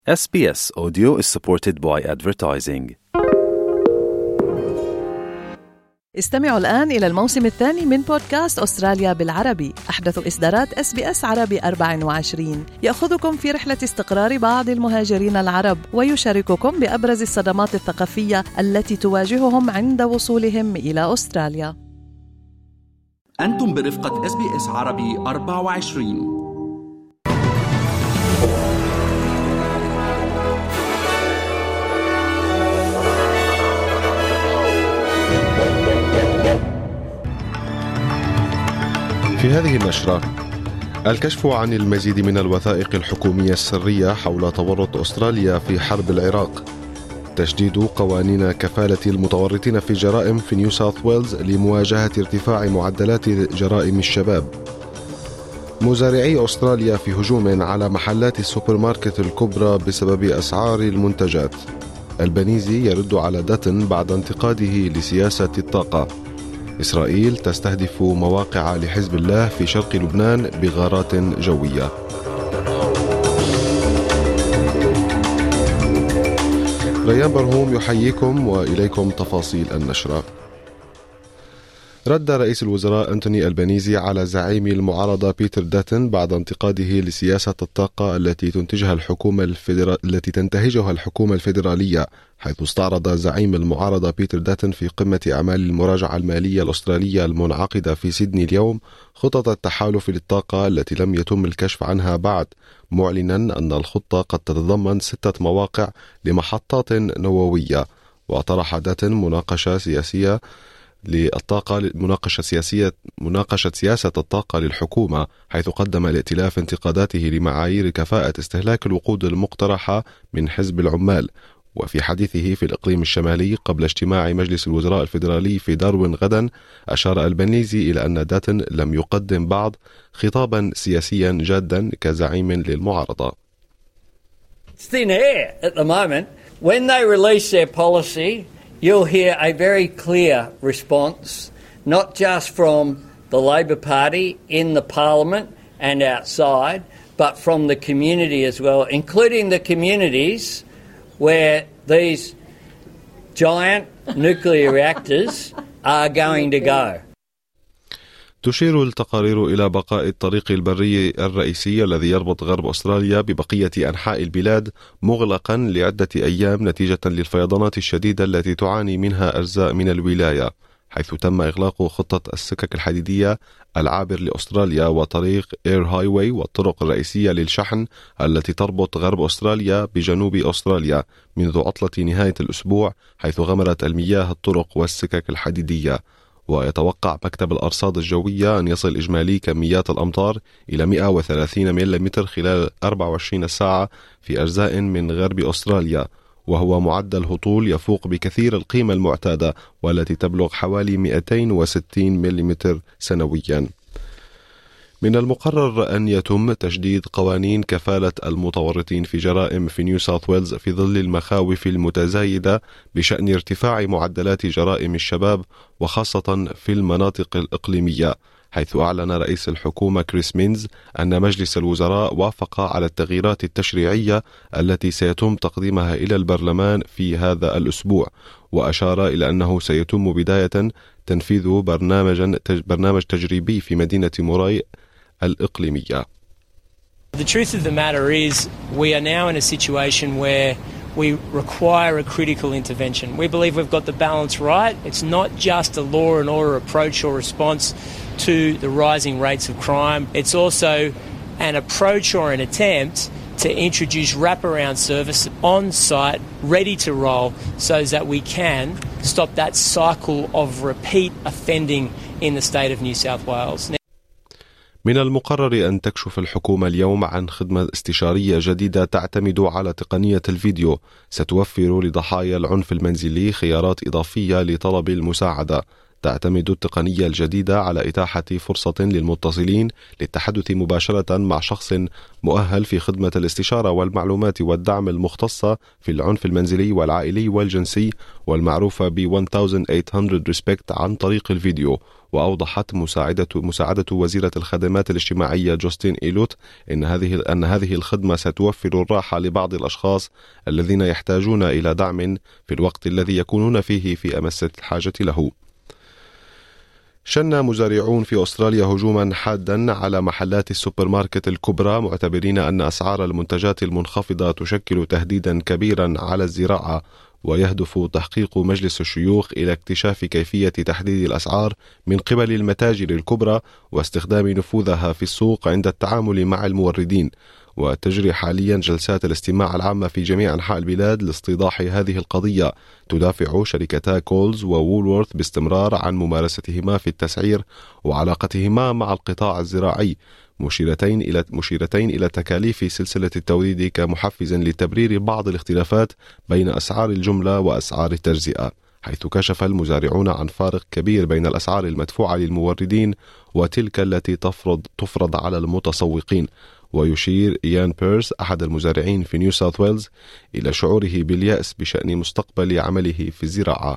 SBS Audio is supported by advertising. استمعوا الآن إلى الموسم الثاني من بودكاست أستراليا بالعربي، أحدث إصدارات SBS عربي 24 يأخذكم في رحلة استقرار بعض المهاجرين العرب ويشارككم بأبرز الصدمات الثقافية التي تواجههم عند وصولهم إلى أستراليا. أنتم برفقة SBS عربي 24. في هذه النشرة الكشف عن المزيد من الوثائق الحكومية السرية حول تورط أستراليا في حرب العراق، تشديد قوانين كفالة المتورطين في الجرائم في نيو ساوث ويلز لمواجهة ارتفاع معدلات جرائم الشباب، مزارعي أستراليا في هجوم على محلات السوبر ماركت الكبرى بسبب أسعار المنتجات، البنيزي يرد على داتن بعد انتقاده لسياسة الطاقة، إسرائيل تستهدف مواقع لحزب الله في شرق لبنان بغارات جوية. ريان برهوم يحييكم وإليكم تفاصيل النشرة. رد رئيس الوزراء أنتوني ألبانيزي على زعيم المعارضة بيتر داتن بعد انتقاده لسياسة الطاقة التي تنتهجها الحكومة الفيدرالية، حيث استعرض زعيم المعارضة بيتر داتن في قمة أعمال المراجعة المالية الأسترالية المنعقدة في سيدني اليوم خطط التحالف للطاقة التي لم يتم الكشف عنها بعد، معلنا أن الخطة قد تتضمن 6 مواقع لمحطات نووية. وطرح داتن مناقشة سياسية مناقشة سياسة الطاقة للحكومة، حيث قدم الائتلاف انتقاداته لمعايير كفاءة استهلاك الوقود المقترحة من حزب العمال. وفي حديثه في الإقليم الشمالي قبل اجتماع مجلس الوزراء الفيدرالي في داروين غدا، أشار البنيزي إلى أن داتن لم يقدم بعد خطابا سياسيا جادا كزعيم للمعارضة. Thin air at the moment. When they release their policy, you'll hear a very clear response, not just from the Labor Party in the Parliament and outside, but from the community as well, including the communities where these giant nuclear reactors are going to go. تشير التقارير إلى بقاء الطريق البري الرئيسي الذي يربط غرب أستراليا ببقية أنحاء البلاد مغلقا لعدة أيام نتيجة للفيضانات الشديدة التي تعاني منها أجزاء من الولاية، حيث تم إغلاق خطة السكك الحديدية العابر لأستراليا وطريق إير هايواي والطرق الرئيسية للشحن التي تربط غرب أستراليا بجنوب أستراليا منذ عطلة نهاية الأسبوع، حيث غمرت المياه الطرق والسكك الحديدية. ويتوقع مكتب الأرصاد الجوية أن يصل إجمالي كميات الأمطار إلى 130 ملم خلال 24 ساعة في أجزاء من غرب أستراليا، وهو معدل هطول يفوق بكثير القيمة المعتادة والتي تبلغ حوالي 260 ملم سنويا. من المقرر أن يتم تجديد قوانين كفالة المتورطين في جرائم في نيو ساوث ويلز في ظل المخاوف المتزايدة بشأن ارتفاع معدلات جرائم الشباب وخاصة في المناطق الإقليمية، حيث أعلن رئيس الحكومة كريس مينز أن مجلس الوزراء وافق على التغييرات التشريعية التي سيتم تقديمها إلى البرلمان في هذا الأسبوع، وأشار إلى أنه سيتم بداية تنفيذ برنامج تجريبي في مدينة موراي الإقليمية. The truth of the matter is we are now in a situation where we require a critical intervention. We believe we've got the balance right. It's not just a law and order approach or response to the rising rates of crime. It's also an approach or an attempt to introduce wraparound service on site, ready to roll, so that we can stop that cycle of repeat offending in the state of New South Wales. من المقرر أن تكشف الحكومة اليوم عن خدمة استشارية جديدة تعتمد على تقنية الفيديو، ستوفر لضحايا العنف المنزلي خيارات إضافية لطلب المساعدة. تعتمد التقنية الجديدة على إتاحة فرصة للمتصلين للتحدث مباشرة مع شخص مؤهل في خدمة الاستشارة والمعلومات والدعم المختصة في العنف المنزلي والعائلي والجنسي والمعروفة ب 1800 Respect عن طريق الفيديو، وأوضحت مساعدة وزيرة الخدمات الاجتماعية جوستين إيلوت أن هذه الخدمة ستوفر الراحة لبعض الأشخاص الذين يحتاجون إلى دعم في الوقت الذي يكونون فيه في أمس الحاجة له. شن مزارعون في أستراليا هجوما حادا على محلات السوبر ماركت الكبرى، معتبرين أن أسعار المنتجات المنخفضة تشكل تهديدا كبيرا على الزراعة، ويهدف تحقيق مجلس الشيوخ إلى اكتشاف كيفية تحديد الأسعار من قبل المتاجر الكبرى واستخدام نفوذها في السوق عند التعامل مع الموردين. وتجري حاليا جلسات الاستماع العامة في جميع أنحاء البلاد لاستيضاح هذه القضية. تدافع شركتا كولز ووولورث باستمرار عن ممارستهما في التسعير وعلاقتهما مع القطاع الزراعي، مشيرتين إلى تكاليف سلسلة التوريد كمحفز لتبرير بعض الاختلافات بين أسعار الجملة وأسعار التجزئة، حيث كشف المزارعون عن فارق كبير بين الأسعار المدفوعة للموردين وتلك التي تفرض على المتسوقين. ويشير إيان بيرس أحد المزارعين في نيو ساوث ويلز إلى شعوره باليأس بشأن مستقبل عمله في الزراعة.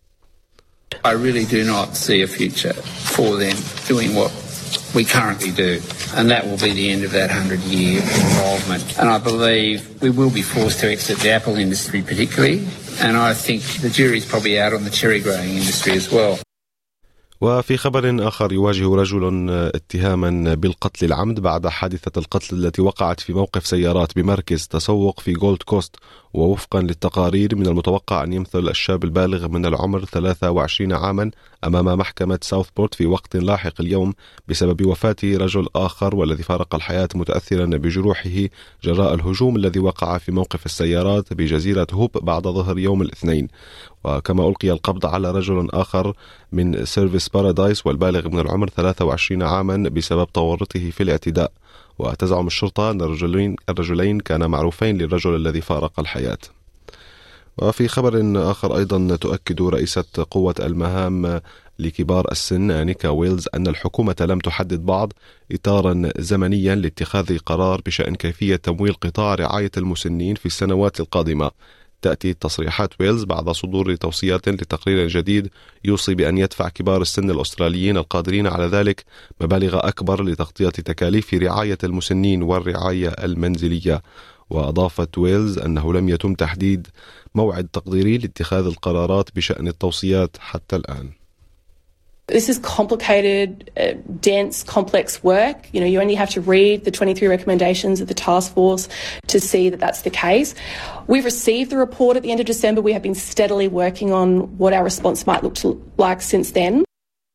I really do not see a future for them doing what we currently do, and that will be the end of that 100-year involvement. And I believe we will be forced to exit the apple industry particularly, and I think the jury's probably out on the cherry growing industry as well. وفي خبر آخر، يواجه رجل اتهاما بالقتل العمد بعد حادثة القتل التي وقعت في موقف سيارات بمركز تسوق في جولد كوست. ووفقا للتقارير من المتوقع أن يمثل الشاب البالغ من العمر 23 عاما أمام محكمة ساوثبورت في وقت لاحق اليوم بسبب وفاة رجل آخر، والذي فارق الحياة متأثرا بجروحه جراء الهجوم الذي وقع في موقف السيارات بجزيرة هوب بعد ظهر يوم الاثنين. وكما ألقي القبض على رجل آخر من سيرفيس بارادايس والبالغ من العمر 23 عاما بسبب تورطه في الاعتداء. وتزعم الشرطة أن الرجلين كانا معروفين للرجل الذي فارق الحياة. وفي خبر آخر أيضا، تؤكد رئيسة قوة المهام لكبار السن آنيكا ويلز أن الحكومة لم تحدد بعض إطارا زمنيا لاتخاذ قرار بشأن كيفية تمويل قطاع رعاية المسنين في السنوات القادمة. تأتي تصريحات ويلز بعد صدور توصيات لتقرير جديد يوصي بأن يدفع كبار السن الأستراليين القادرين على ذلك مبالغ أكبر لتغطية تكاليف رعاية المسنين والرعاية المنزلية. وأضافت ويلز أنه لم يتم تحديد موعد تقديري لاتخاذ القرارات بشأن التوصيات حتى الآن. This is complicated, dense, complex work. You only have to read the 23 recommendations of the task force to see that that's the case. We've received the report at the end of December. We have been steadily working on what our response might look like since then.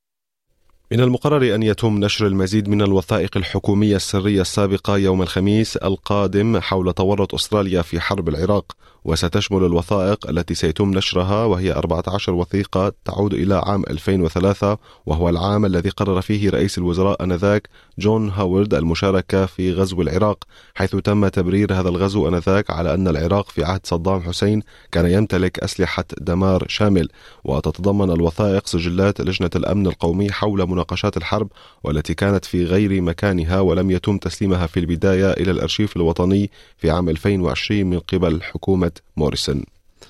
من المقرر أن يتم نشر المزيد من الوثائق الحكومية السرية السابقة يوم الخميس القادم حول تورط أستراليا في حرب العراق، وستشمل الوثائق التي سيتم نشرها، وهي 14 وثيقة تعود إلى عام 2003، وهو العام الذي قرر فيه رئيس الوزراء آنذاك جون هاورد المشاركة في غزو العراق، حيث تم تبرير هذا الغزو آنذاك على أن العراق في عهد صدام حسين كان يمتلك أسلحة دمار شامل. وتتضمن الوثائق سجلات لجنة الأمن القومي حول مناقشات الحرب، والتي كانت في غير مكانها ولم يتم تسليمها في البداية إلى الأرشيف الوطني في عام 2020 من قبل حكومة موريسون.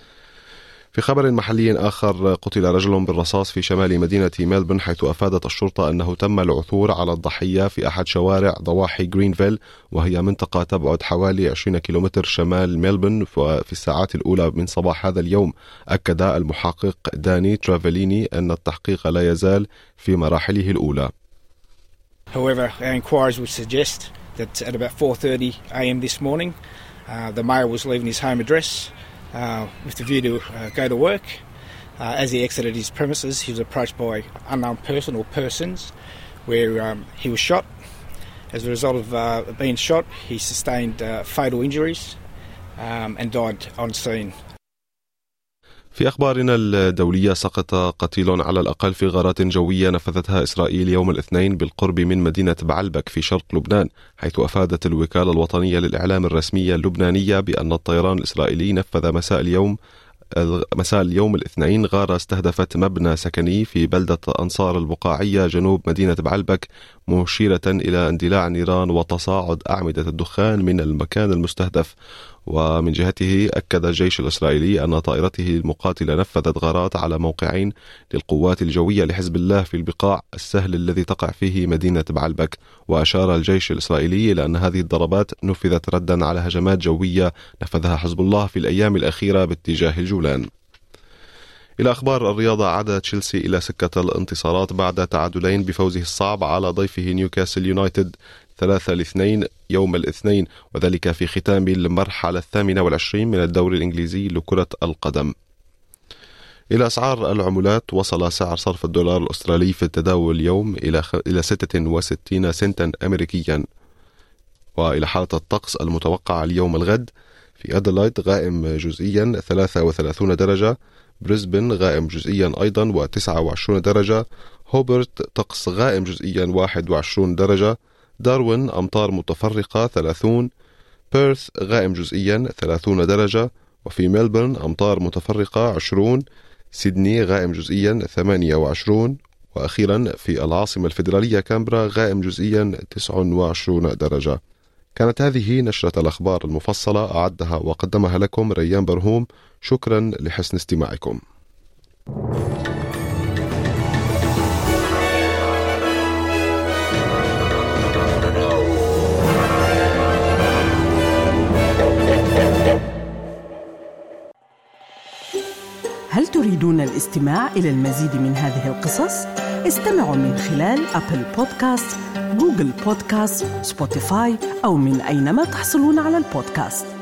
في خبر محلي آخر، قتل رجل بالرصاص في شمال مدينة ميلبورن، حيث أفادت الشرطة أنه تم العثور على الضحية في أحد شوارع ضواحي جرينفيل، وهي منطقة تبعد حوالي 20 كيلومتر شمال ميلبورن. في الساعات الأولى من صباح هذا اليوم أكد المحقق داني ترافليني أن التحقيق لا يزال في مراحله الأولى. However, our inquiries would suggest that at about 4:30 a.m. this morning, the male was leaving his home address with the view to go to work. As he exited his premises, he was approached by unknown person or persons where he was shot. As a result of being shot, he sustained fatal injuries and died on scene. في أخبارنا الدولية، سقط قتيل على الأقل في غارات جوية نفذتها إسرائيل يوم الاثنين بالقرب من مدينة بعلبك في شرق لبنان، حيث أفادت الوكالة الوطنية للإعلام الرسمية اللبنانية بأن الطيران الإسرائيلي نفذ مساء اليوم الاثنين غارة استهدفت مبنى سكني في بلدة أنصار البقاعية جنوب مدينة بعلبك، مشيرة إلى اندلاع نيران وتصاعد أعمدة الدخان من المكان المستهدف. ومن جهته أكد الجيش الإسرائيلي أن طائرته المقاتلة نفذت غارات على موقعين للقوات الجوية لحزب الله في البقاع السهل الذي تقع فيه مدينة بعلبك. وأشار الجيش الإسرائيلي إلى أن هذه الضربات نفذت ردا على هجمات جوية نفذها حزب الله في الأيام الأخيرة باتجاه الجولان. إلى أخبار الرياضة، عاد تشيلسي إلى سكة الانتصارات بعد تعادلين بفوزه الصعب على ضيفه نيوكاسل يونايتد 3-2 يوم الاثنين، وذلك في ختام المرحلة 28 من الدوري الإنجليزي لكرة القدم. إلى أسعار العملات، وصل سعر صرف الدولار الأسترالي في التداول اليوم إلى 66 سنتا أمريكيا. وإلى حالة الطقس المتوقع اليوم الغد: في أدلايد غائم جزئيا 33 درجة، بريسبن غائم جزئيا أيضا و29 درجة، هوبرت طقس غائم جزئيا 21 درجة، داروين أمطار متفرقة 30، بيرث غائم جزئيا 30 درجة، وفي ملبورن أمطار متفرقة 20، سيدني غائم جزئيا 28، وأخيرا في العاصمة الفيدرالية كامبرا غائم جزئيا 29 درجة. كانت هذه نشرة الأخبار المفصلة، أعدها وقدمها لكم ريان برهوم. شكرا لحسن استماعكم. هل تريدون الاستماع إلى المزيد من هذه القصص؟ استمعوا من خلال أبل بودكاست، جوجل بودكاست، سبوتيفاي أو من أينما تحصلون على البودكاست.